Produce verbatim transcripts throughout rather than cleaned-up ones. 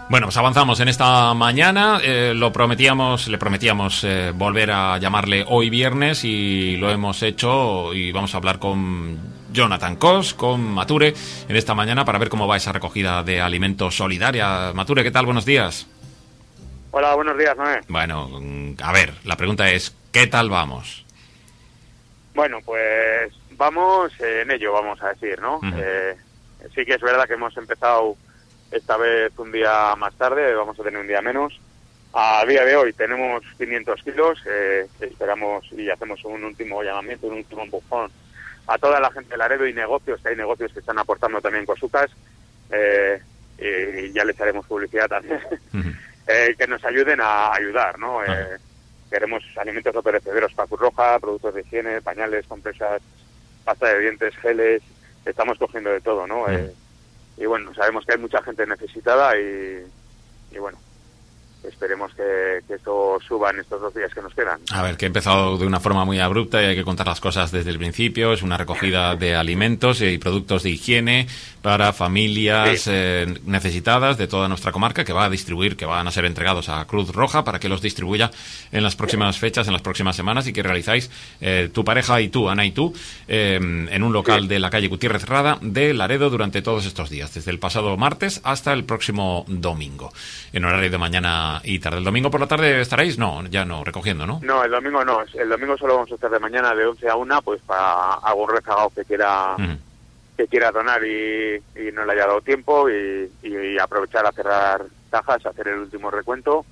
Bueno, pues avanzamos en esta mañana. Eh, lo prometíamos, le prometíamos eh, volver a llamarle hoy viernes y lo hemos hecho. Y vamos a hablar con Jonathan Cos, con Mature, en esta mañana para ver cómo va esa recogida de alimentos solidaria. Mature, ¿qué tal? Buenos días. Hola, buenos días, Noé. Bueno, a ver, la pregunta es, ¿qué tal vamos? Bueno, pues vamos en ello, vamos a decir, ¿no? Uh-huh. Eh, sí que es verdad que hemos empezado esta vez un día más tarde, vamos a tener un día menos. A día de hoy tenemos quinientos kilos, eh, esperamos y hacemos un último llamamiento, un último empujón a toda la gente de Laredo y negocios, que hay negocios que están aportando también cosucas, eh, y ya les haremos publicidad también, uh-huh. eh, que nos ayuden a ayudar, ¿no? Uh-huh. Eh, queremos alimentos no perecederos para Cruz Roja, productos de higiene, pañales, compresas, pasta de dientes, geles, estamos cogiendo de todo, ¿no? Uh-huh. Eh, y bueno, sabemos que hay mucha gente necesitada y, y bueno, esperemos que, que esto suba en estos dos días que nos quedan. A ver, que ha empezado de una forma muy abrupta y hay que contar las cosas desde el principio. Es una recogida de alimentos y productos de higiene para familias sí. eh, necesitadas de toda nuestra comarca, que va a distribuir, que van a ser entregados a Cruz Roja para que los distribuya en las próximas fechas, en las próximas semanas, y que realizáis eh, tu pareja y tú, Ana y tú, eh, en un local sí. de la calle Gutiérrez Rada de Laredo durante todos estos días, desde el pasado martes hasta el próximo domingo, en horario de mañana y tarde. ¿El domingo por la tarde estaréis? No, ya no, recogiendo, ¿no? No, el domingo no. El domingo solo vamos a estar de mañana de once a una, pues para algún rezagado que quiera uh-huh. que quiera donar y, y no le haya dado tiempo y, y, y aprovechar a cerrar cajas, hacer el último recuento.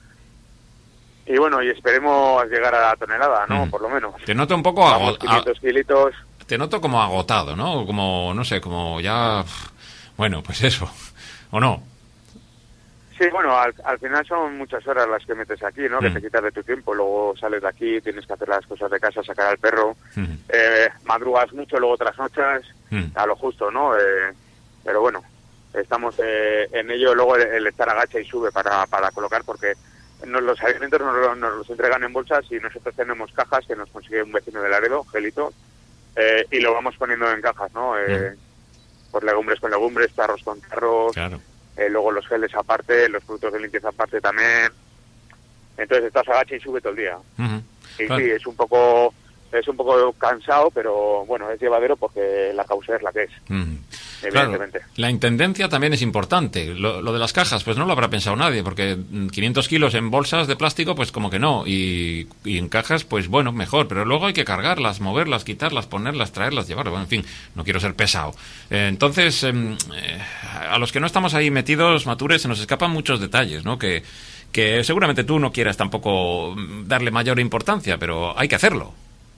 Y bueno, y esperemos llegar a la tonelada, ¿no? Uh-huh. Por lo menos. Te noto un poco agotado. quinientos kilitos. Te noto como agotado, ¿no? Como, no sé, como ya... Bueno, pues eso. ¿O no? Sí, bueno, al, al final son muchas horas las que metes aquí, ¿no? Mm. Que te quitas de tu tiempo, luego sales de aquí, tienes que hacer las cosas de casa, sacar al perro, mm. eh, madrugas mucho, luego trasnochas, mm. a lo justo, ¿no? Eh, pero bueno, estamos eh, en ello, luego el, el estar agacha y sube para, para colocar, porque nos, los alimentos nos, nos los entregan en bolsas y nosotros tenemos cajas que nos consigue un vecino de Laredo, Gelito, eh, y lo vamos poniendo en cajas, ¿no? Eh, mm. Pues legumbres con legumbres, tarros con tarros... Claro. Eh, luego los geles aparte, los productos de limpieza aparte también. Entonces estás agacha y sube todo el día. Uh-huh. Y claro. Sí, es un poco es un poco cansado, pero bueno, es llevadero porque la causa es la que es. Uh-huh. Evidentemente. Claro, la intendencia también es importante. Lo, lo de las cajas, pues no lo habrá pensado nadie, porque quinientos kilos en bolsas de plástico, pues como que no. Y, y en cajas, pues bueno, mejor. Pero luego hay que cargarlas, moverlas, quitarlas, ponerlas, traerlas, llevarlas. Bueno, en fin, no quiero ser pesado. Eh, entonces, eh, a los que no estamos ahí metidos, Mature, se nos escapan muchos detalles, ¿no? Que, que seguramente tú no quieras tampoco darle mayor importancia, pero hay que hacerlo.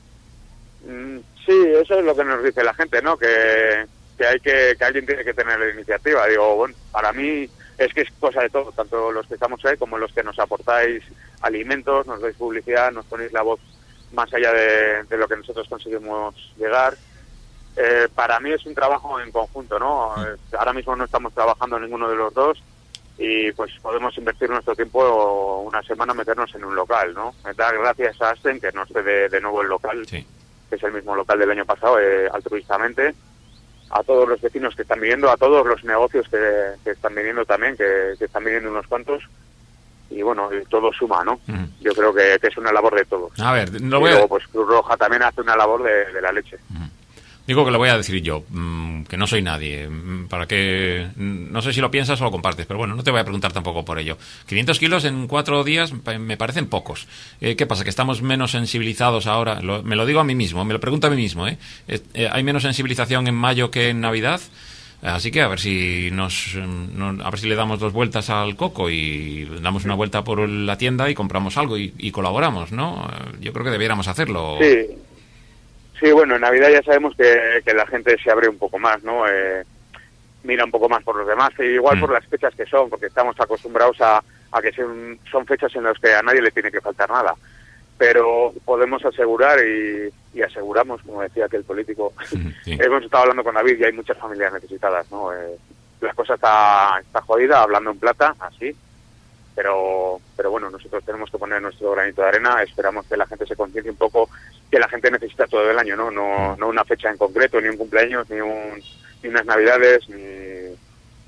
Mm, sí, eso es lo que nos dice la gente, ¿no? Que... que hay que que alguien tiene que tener la iniciativa. Digo, bueno, para mí es que es cosa de todo, tanto los que estamos ahí como los que nos aportáis alimentos, nos dais publicidad, nos ponéis la voz más allá de, de lo que nosotros conseguimos llegar. Eh, para mí es un trabajo en conjunto, ¿no? Ahora mismo no estamos trabajando ninguno de los dos y pues podemos invertir nuestro tiempo una semana meternos en un local, ¿no? Dar gracias a Asten que nos cede de nuevo el local, sí. que es el mismo local del año pasado, eh, altruistamente. A todos los vecinos que están viniendo, a todos los negocios que, que están viniendo también, que, que están viniendo unos cuantos, y bueno, todo suma, ¿no? Uh-huh. Yo creo que, que es una labor de todos. A ver, lo y voy luego, a... pues Cruz Roja también hace una labor de, de la leche. Uh-huh. Digo que lo voy a decir yo, mmm, que no soy nadie, mmm, para que... No sé si lo piensas o lo compartes, pero bueno, no te voy a preguntar tampoco por ello. quinientos kilos en cuatro días me parecen pocos. Eh, ¿Qué pasa? ¿Que estamos menos sensibilizados ahora? Lo, me lo digo a mí mismo, me lo pregunto a mí mismo, ¿eh? Eh, ¿Hay menos sensibilización en mayo que en Navidad? Así que a ver si nos, no, a ver si le damos dos vueltas al coco y damos una vuelta por la tienda y compramos algo y, y colaboramos, ¿no? Yo creo que debiéramos hacerlo. Sí. Sí, bueno, en Navidad ya sabemos que, que la gente se abre un poco más, ¿no? Eh, mira un poco más por los demás, e igual mm. por las fechas que son, porque estamos acostumbrados a, a que son, son fechas en las que a nadie le tiene que faltar nada. Pero podemos asegurar y, y aseguramos, como decía aquel político, sí. hemos estado hablando con David y hay muchas familias necesitadas, ¿no? Eh, la cosa está, está jodida, hablando en plata, así. Pero, pero bueno, nosotros tenemos que poner nuestro granito de arena, esperamos que la gente se conciencie un poco, que la gente necesita todo el año, ¿no? No, no una fecha en concreto, ni un cumpleaños, ni un ni unas navidades, ni,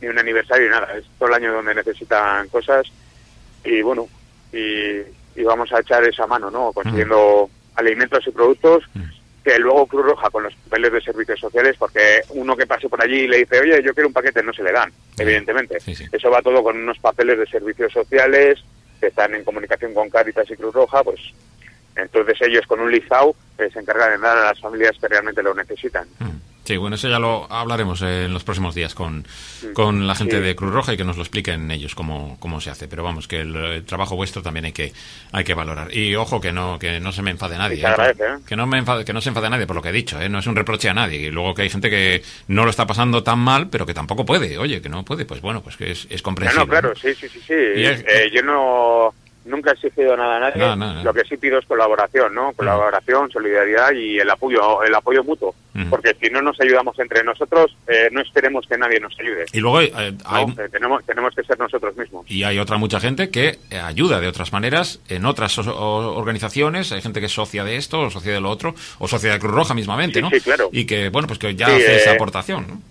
ni un aniversario, ni nada. Es todo el año donde necesitan cosas y bueno, y, y vamos a echar esa mano, ¿no? Consiguiendo mm. alimentos y productos mm. que luego Cruz Roja con los papeles de servicios sociales, porque uno que pase por allí y le dice, oye, yo quiero un paquete, no se le dan, sí. evidentemente. Sí, sí. Eso va todo con unos papeles de servicios sociales que están en comunicación con Cáritas y Cruz Roja, pues entonces ellos con un listado eh, se encargan de dar a las familias que realmente lo necesitan. Sí, bueno, eso ya lo hablaremos eh, en los próximos días con, con la gente sí. de Cruz Roja y que nos lo expliquen ellos cómo, cómo se hace. Pero vamos, que el, el trabajo vuestro también hay que hay que valorar. Y ojo, que no que no se me enfade nadie. Sí, agradece, ¿eh? Que no me enfade, que no se enfade nadie por lo que he dicho, ¿eh? No es un reproche a nadie. Y luego que hay gente que no lo está pasando tan mal, pero que tampoco puede. Oye, que no puede, pues bueno, pues que es, es comprensible. No, no, claro, ¿no? sí, sí, sí. sí. Es, eh, yo no... Nunca he exigido nada a nadie, no, no, no. Lo que sí pido es colaboración, ¿no? Colaboración, uh-huh. solidaridad y el apoyo el apoyo mutuo, uh-huh. porque si no nos ayudamos entre nosotros, eh, no esperemos que nadie nos ayude. Y luego eh, hay... ¿no? eh, tenemos tenemos que ser nosotros mismos. Y hay otra mucha gente que ayuda de otras maneras en otras o- o- organizaciones, hay gente que es socia de esto, o socia de lo otro, o socia de Cruz Roja mismamente, sí, ¿no? Sí, claro. Y que, bueno, pues que ya sí, hace eh... esa aportación, ¿no?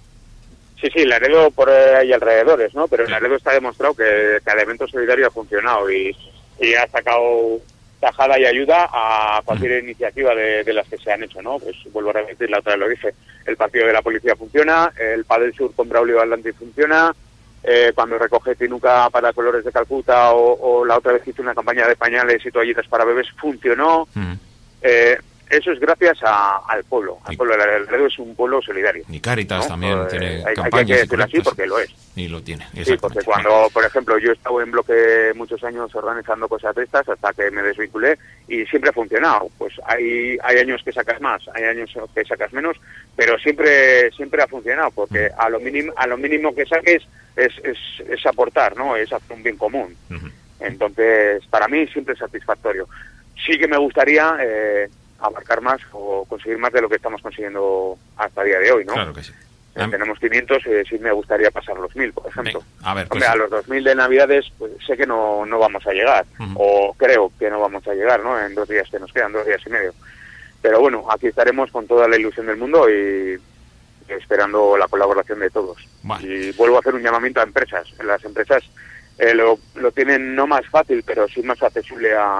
Sí, sí, Laredo por ahí alrededores, ¿no? Pero sí. Laredo está demostrado que cada evento solidario ha funcionado y... y ha sacado tajada y ayuda a cualquier mm. iniciativa de, de las que se han hecho, ¿no? Pues vuelvo a repetir, la otra vez lo dije, el partido de la policía funciona, el Padel Sur con Braulio Atlante funciona, eh, cuando recoge Tinuca para Colores de Calcuta o, o la otra vez hizo una campaña de pañales y toallitas para bebés, funcionó. Mm. Eh, eso es gracias a, al pueblo, al pueblo de Laredo es un pueblo solidario. Y Cáritas ¿no? también pues, tiene hay, campañas hay que decirlo así porque lo es. Y lo tiene, sí, porque cuando, por ejemplo, yo he estado en bloque muchos años organizando cosas de estas hasta que me desvinculé y siempre ha funcionado. Pues hay hay años que sacas más, hay años que sacas menos, pero siempre siempre ha funcionado porque a lo mínimo a lo mínimo que saques es es, es aportar, ¿no? Es hacer un bien común. Uh-huh. Entonces, para mí siempre es satisfactorio. Sí que me gustaría eh, abarcar más o conseguir más de lo que estamos consiguiendo hasta el día de hoy, ¿no? Claro que sí. Eh, tenemos quinientos, eh, sí me gustaría pasar los mil, por ejemplo. Venga, a ver, pues... Hombre, a los dos mil de Navidades pues, sé que no, no vamos a llegar, uh-huh. o creo que no vamos a llegar, ¿no? En dos días que nos quedan, dos días y medio. Pero bueno, aquí estaremos con toda la ilusión del mundo y esperando la colaboración de todos. Vale. Y vuelvo a hacer un llamamiento a empresas. Las empresas eh, lo, lo tienen no más fácil, pero sí más accesible a,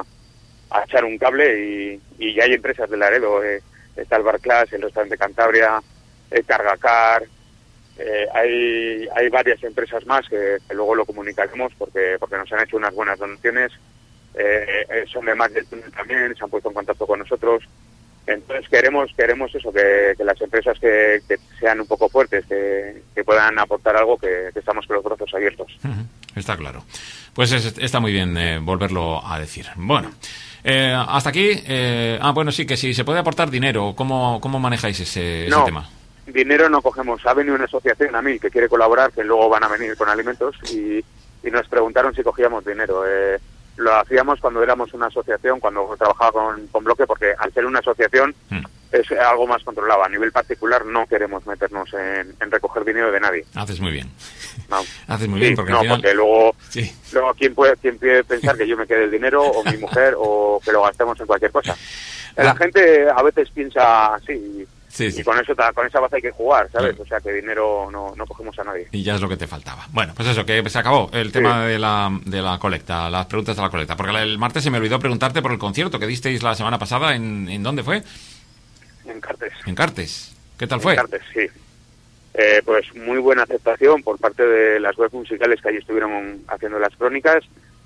a echar un cable y, y ya hay empresas de Laredo, eh, está el Bar Class, el Restaurante Cantabria, el Cargacar, eh, hay hay varias empresas más que, que luego lo comunicaremos porque porque nos han hecho unas buenas donaciones, eh, eh, son de más del túnel también, se han puesto en contacto con nosotros, entonces queremos queremos eso, que, que las empresas que, que sean un poco fuertes, que, que puedan aportar algo, que, que estamos con los brazos abiertos. Uh-huh. Está claro. Pues es, está muy bien eh, volverlo a decir. Bueno, eh, hasta aquí, eh, ah bueno, sí, que si se puede aportar dinero, ¿cómo, cómo manejáis ese, no. ese tema? Dinero no cogemos. Ha venido una asociación a mí que quiere colaborar, que luego van a venir con alimentos y, y nos preguntaron si cogíamos dinero. Eh, lo hacíamos cuando éramos una asociación, cuando trabajaba con, con Bloque, porque al ser una asociación mm. es algo más controlado. A nivel particular no queremos meternos en, en recoger dinero de nadie. Haces muy bien. No. Haces muy sí, bien porque no, al final... porque luego, sí. luego ¿quién puede, quién puede pensar que yo me quede el dinero o mi mujer o que lo gastemos en cualquier cosa? La ah. gente a veces piensa así. Sí, sí. Y con eso con esa base hay que jugar, ¿sabes? Sí. O sea, que dinero no, no cogemos a nadie. Y ya es lo que te faltaba. Bueno, pues eso, que se acabó el tema sí. de la de la colecta, las preguntas de la colecta. Porque el martes se me olvidó preguntarte por el concierto que disteis la semana pasada. ¿En, en dónde fue? En Cartes. En Cartes. ¿Qué tal fue? En Cartes, sí. Eh, pues muy buena aceptación por parte de las webs musicales que allí estuvieron haciendo las crónicas.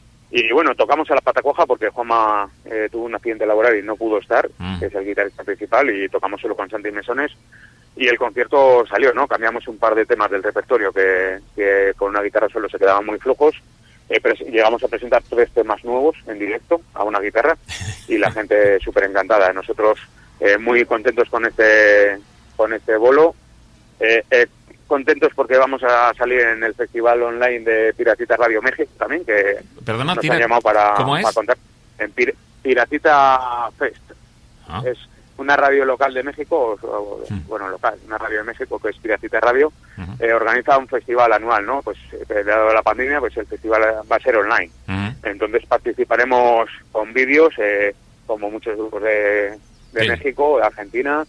Y bueno, tocamos a la pata coja porque Juanma eh, tuvo un accidente laboral y no pudo estar, mm. que es el guitarrista principal, y tocamos solo con Santi Mesones. Y el concierto salió, ¿no? Cambiamos un par de temas del repertorio que, que con una guitarra solo se quedaban muy flojos. Eh, pres- llegamos a presentar tres temas nuevos en directo a una guitarra y la gente súper encantada. Nosotros eh, muy contentos con este, con este bolo. Eh, eh, contentos porque vamos a salir en el festival online de Piratita Radio México también, que Perdona, nos tira... han llamado para, ¿Cómo es? para contar en Pir- Piratita Fest. Ah. Es una radio local de México, o, mm. bueno, local, una radio de México que es Piratita Radio, uh-huh. eh, organiza un festival anual, ¿no? Pues eh, dado la pandemia, pues el festival va a ser online. Uh-huh. Entonces participaremos con vídeos, eh, como muchos grupos de, de México, de Argentina,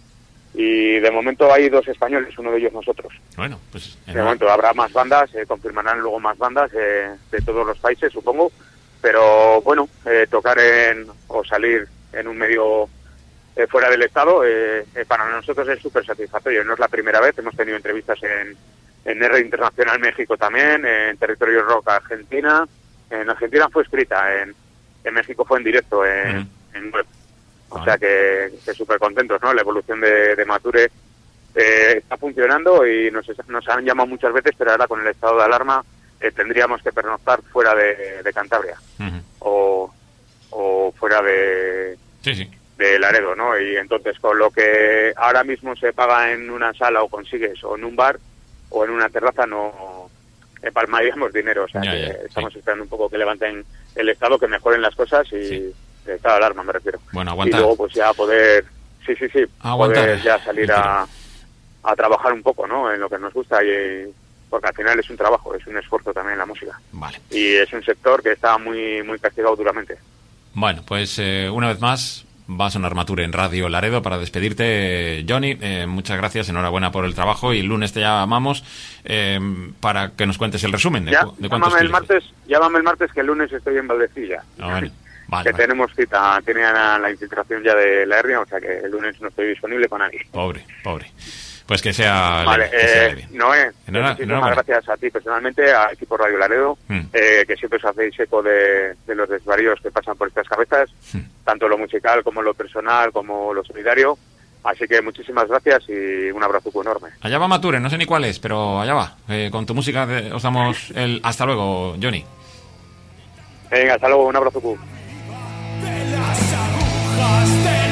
y de momento hay dos españoles, uno de ellos nosotros. Bueno, pues... De no... momento habrá más bandas, eh, confirmarán luego más bandas eh, de todos los países, supongo, pero bueno, eh, tocar en o salir en un medio eh, fuera del estado, eh, eh, para nosotros es súper satisfactorio. No es la primera vez, hemos tenido entrevistas en, en R Internacional México también, en Territorio Rock Argentina. En Argentina fue escrita, en, en México fue en directo, en, uh-huh. en web. O vale. sea que, que súper contentos, ¿no? La evolución de, de Mature eh, está funcionando y nos, nos han llamado muchas veces, pero ahora con el estado de alarma eh, tendríamos que pernoctar fuera de, de Cantabria uh-huh. o, o fuera de, sí, sí. de Laredo, ¿no? Y entonces con lo que ahora mismo se paga en una sala o consigues o en un bar o en una terraza no eh, palmaríamos dinero. O sea ya, que ya, estamos sí. esperando un poco que levanten el estado, que mejoren las cosas y... Sí. Estado de alarma, me refiero. Bueno, aguantar. Y luego pues ya poder, sí, sí, sí, aguantar. Poder ya salir a, a trabajar un poco, ¿no? En lo que nos gusta, y porque al final es un trabajo, es un esfuerzo también la música. Vale. Y es un sector que está muy muy castigado duramente. Bueno, pues eh, una vez más va a sonar Mature en Radio Laredo para despedirte, Johnny. Eh, muchas gracias, enhorabuena por el trabajo y el lunes te llamamos eh, para que nos cuentes el resumen de, ya, de cuántos llámame el martes, llámame el martes que el lunes estoy en Valdecilla. Ah, bueno. Vale, que vale. tenemos cita, tenía la, la infiltración ya de la hernia, o sea que el lunes no estoy disponible con nadie. Pobre, pobre. Pues que sea... Vale, que sea eh, Noé, Enhora, muchísimas gracias a ti personalmente, a Equipo Radio Laredo, mm. eh, que siempre os hacéis eco de, de los desvaríos que pasan por estas cabezas, mm. tanto lo musical como lo personal, como lo solidario. Así que muchísimas gracias y un abrazo enorme. Allá va Mature, no sé ni cuál es, pero allá va. Eh, con tu música de, os damos el... Hasta luego, Johnny. Venga, hasta luego, un abrazo. De las agujas de